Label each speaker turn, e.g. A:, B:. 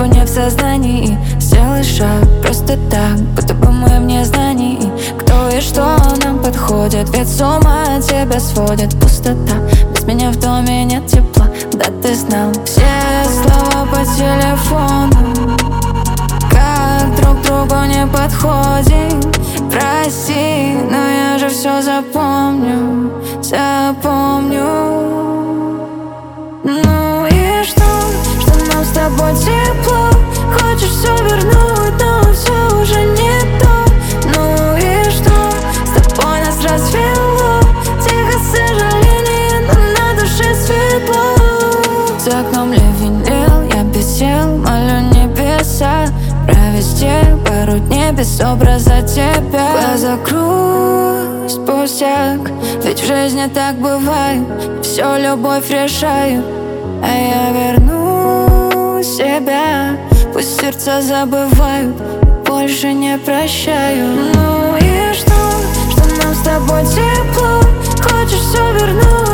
A: бы не в сознании. Сделай шаг просто так, будто бы мы в незнании. Кто и что нам подходит, ведь с ума тебя сводит пустота. Без меня в доме нет тепла, да ты знал все слова по телефону. Как друг другу не подходим. Прости, но я же все запомню, запомню. Ну и что нам с тобой тепло? Хочешь все вернуть, но все уже не то. Ну и что, с тобой нас развело? Тихо сожаление, но на душе светло. За окном ливень лил, я без сил, молю небеса провести пару дней без образа тебя. Глаза грусть, пустяк, ведь в жизни так бывает. Все любовь решаю, а я верну себя. Пусть сердца забывают, больше не прощаю. Ну и что нам с тобой тепло? Хочешь все вернуть?